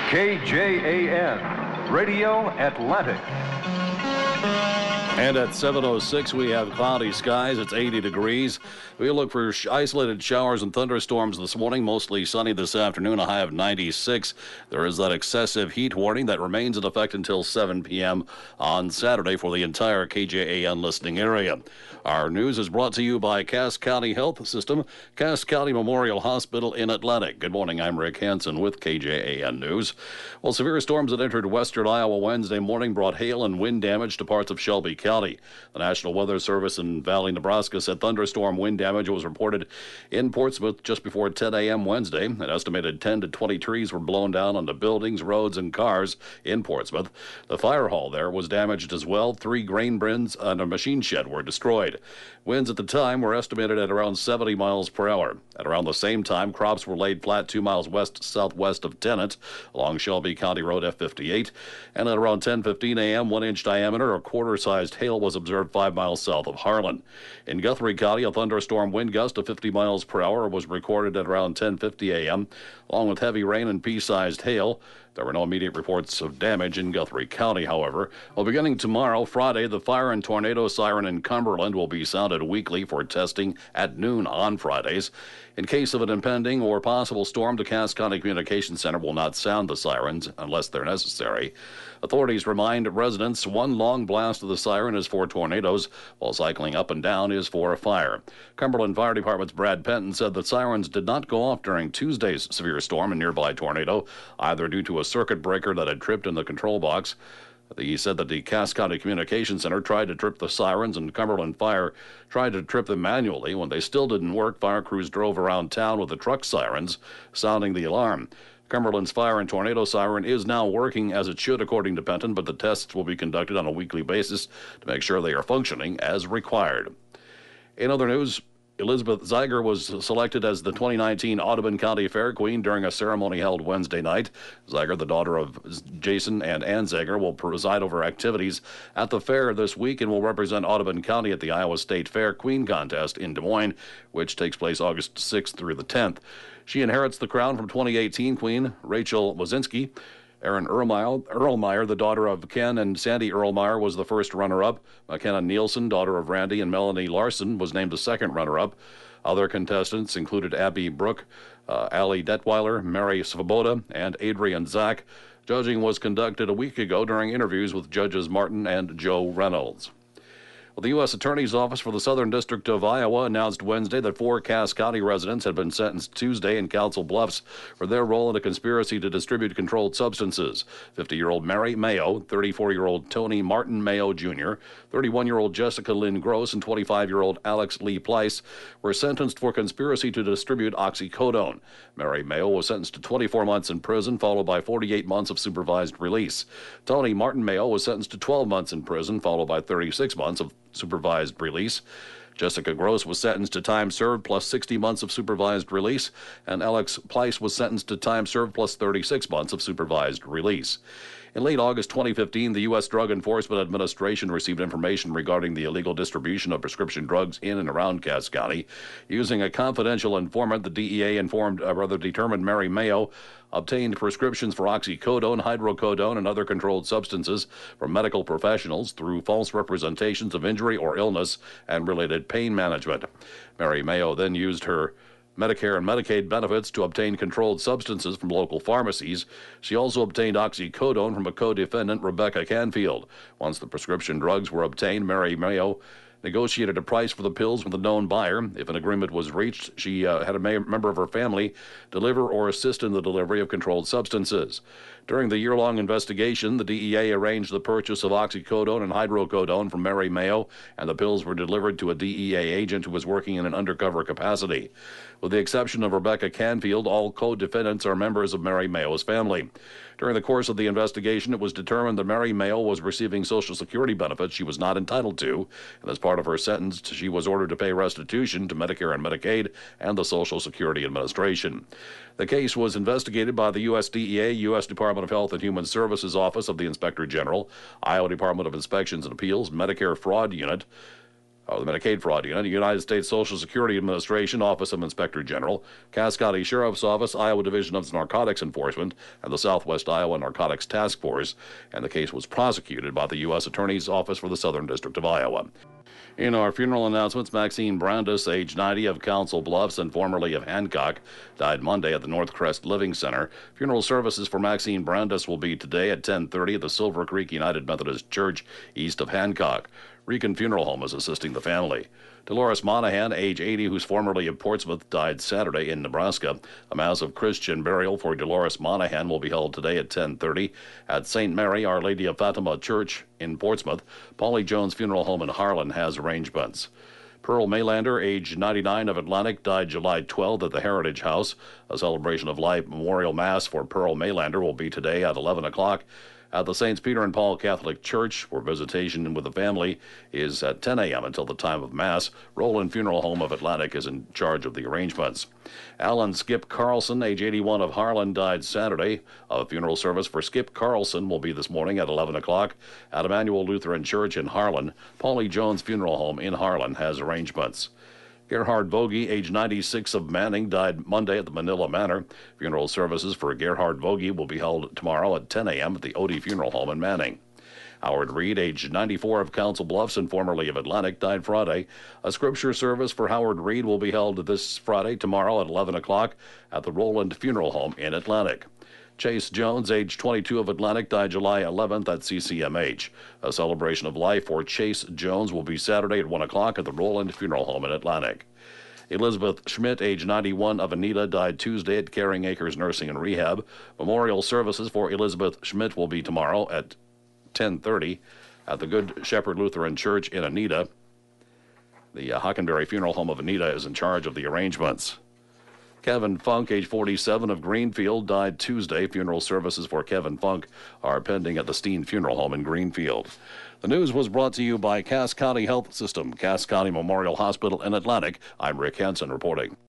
KJAN, Radio Atlantic. And at 7:06, we have cloudy skies. It's 80 degrees. We look for isolated showers and thunderstorms this morning, mostly sunny this afternoon, a high of 96. There is that excessive heat warning that remains in effect until 7 p.m. on Saturday for the entire KJAN listening area. Our news is brought to you by Cass County Health System, Cass County Memorial Hospital in Atlantic. Good morning, I'm Rick Hansen with KJAN News. Well, severe storms that entered western Iowa Wednesday morning brought hail and wind damage to parts of Shelby County. The National Weather Service in Valley, Nebraska said thunderstorm wind damage was reported in Portsmouth just before 10 a.m. Wednesday. An estimated 10 to 20 trees were blown down onto buildings, roads, and cars in Portsmouth. The fire hall there was damaged as well. 3 grain bins and a machine shed were destroyed. Winds at the time were estimated at around 70 miles per hour. At around the same time, crops were laid flat 2 miles west-southwest of Tennant along Shelby County Road F58. And at around 10:15 a.m., 1-inch diameter or quarter-sized hail was observed 5 miles south of Harlan. In Guthrie County, a thunderstorm wind gust of 50 miles per hour was recorded at around 10:50 a.m., along with heavy rain and pea-sized hail. There were no immediate reports of damage in Guthrie County, however. Well, beginning tomorrow, Friday, the fire and tornado siren in Cumberland will be sounded weekly for testing at noon on Fridays. In case of an impending or possible storm, the Cass County Communications Center will not sound the sirens unless they're necessary. Authorities remind residents one long blast of the siren is for tornadoes, while cycling up and down is for a fire. Cumberland Fire Department's Brad Penton said the sirens did not go off during Tuesday's severe storm and nearby tornado, either due to a circuit breaker that had tripped in the control box. He said that the Cass County Communications Center tried to trip the sirens, and Cumberland Fire tried to trip them manually. When they still didn't work, fire crews drove around town with the truck sirens, sounding the alarm. Cumberland's fire and tornado siren is now working as it should, according to Penton, but the tests will be conducted on a weekly basis to make sure they are functioning as required. In other news, Elizabeth Zeiger was selected as the 2019 Audubon County Fair Queen during a ceremony held Wednesday night. Zeiger, the daughter of Jason and Ann Zeiger, will preside over activities at the fair this week and will represent Audubon County at the Iowa State Fair Queen Contest in Des Moines, which takes place August 6th through the 10th. She inherits the crown from 2018 Queen Rachel Wazinski. Erin Erlmeyer, the daughter of Ken and Sandy Erlmeyer, was the first runner-up. McKenna Nielsen, daughter of Randy and Melanie Larson, was named the second runner-up. Other contestants included Abby Brooke, Ali Detweiler, Mary Svoboda, and Adrian Zach. Judging was conducted a week ago during interviews with Judges Martin and Joe Reynolds. Well, the U.S. Attorney's Office for the Southern District of Iowa announced Wednesday that 4 Cass County residents had been sentenced Tuesday in Council Bluffs for their role in a conspiracy to distribute controlled substances. 50-year-old Mary Mayo, 34-year-old Tony Martin Mayo Jr., 31-year-old Jessica Lynn Gross, and 25-year-old Alex Lee Pleiss were sentenced for conspiracy to distribute oxycodone. Mary Mayo was sentenced to 24 months in prison, followed by 48 months of supervised release. Tony Martin Mayo was sentenced to 12 months in prison, followed by 36 months of supervised release. Jessica Gross was sentenced to time served plus 60 months of supervised release, and Alex Pleiss was sentenced to time served plus 36 months of supervised release. In late August 2015, the U.S. Drug Enforcement Administration received information regarding the illegal distribution of prescription drugs in and around Cass County. Using a confidential informant, the DEA determined Mary Mayo obtained prescriptions for oxycodone, hydrocodone, and other controlled substances from medical professionals through false representations of injury or illness and related pain management. Mary Mayo then used her Medicare and Medicaid benefits to obtain controlled substances from local pharmacies. She also obtained oxycodone from a co-defendant, Rebecca Canfield. Once the prescription drugs were obtained, Mary Mayo negotiated a price for the pills with a known buyer. If an agreement was reached, she had a member of her family deliver or assist in the delivery of controlled substances. During the year-long investigation, the DEA arranged the purchase of oxycodone and hydrocodone from Mary Mayo, and the pills were delivered to a DEA agent who was working in an undercover capacity. With the exception of Rebecca Canfield, all co-defendants are members of Mary Mayo's family. During the course of the investigation, it was determined that Mary Mayo was receiving Social Security benefits she was not entitled to, and as part of her sentence, she was ordered to pay restitution to Medicare and Medicaid and the Social Security Administration. The case was investigated by the USDEA, U.S. Department of Health and Human Services Office of the Inspector General, Iowa Department of Inspections and Appeals, Medicare Fraud Unit, The Medicaid Fraud Unit, the United States Social Security Administration, Office of Inspector General, Cass County Sheriff's Office, Iowa Division of Narcotics Enforcement, and the Southwest Iowa Narcotics Task Force, and the case was prosecuted by the U.S. Attorney's Office for the Southern District of Iowa. In our funeral announcements, Maxine Brandis, age 90, of Council Bluffs and formerly of Hancock, died Monday at the Northcrest Living Center. Funeral services for Maxine Brandis will be today at 10:30 at the Silver Creek United Methodist Church, east of Hancock. Rican Funeral Home is assisting the family. Dolores Monahan, age 80, who's formerly of Portsmouth, died Saturday in Nebraska. A mass of Christian burial for Dolores Monahan will be held today at 10:30 at St. Mary, Our Lady of Fatima Church in Portsmouth. Paulie Jones Funeral Home in Harlan has arrangements. Pearl Maylander, age 99, of Atlantic, died July 12th at the Heritage House. A celebration of life memorial mass for Pearl Maylander will be today at 11 o'clock at the St. Peter and Paul Catholic Church, where visitation with the family is at 10 a.m. until the time of Mass. Roland Funeral Home of Atlantic is in charge of the arrangements. Alan Skip Carlson, age 81, of Harlan, died Saturday. A funeral service for Skip Carlson will be this morning at 11 o'clock at Emmanuel Lutheran Church in Harlan. Paulie Jones Funeral Home in Harlan has arrangements. Gerhard Vogie, age 96, of Manning, died Monday at the Manila Manor. Funeral services for Gerhard Vogie will be held tomorrow at 10 a.m. at the Odie Funeral Home in Manning. Howard Reed, age 94, of Council Bluffs and formerly of Atlantic, died Friday. A scripture service for Howard Reed will be held this Friday, tomorrow at 11 o'clock at the Roland Funeral Home in Atlantic. Chase Jones, age 22, of Atlantic, died July 11th at CCMH. A celebration of life for Chase Jones will be Saturday at 1 o'clock at the Roland Funeral Home in Atlantic. Elizabeth Schmidt, age 91, of Anita, died Tuesday at Caring Acres Nursing and Rehab. Memorial services for Elizabeth Schmidt will be tomorrow at 10:30 at the Good Shepherd Lutheran Church in Anita. The Hockenberry Funeral Home of Anita is in charge of the arrangements. Kevin Funk, age 47, of Greenfield, died Tuesday. Funeral services for Kevin Funk are pending at the Steen Funeral Home in Greenfield. The news was brought to you by Cass County Health System, Cass County Memorial Hospital in Atlantic. I'm Rick Hansen reporting.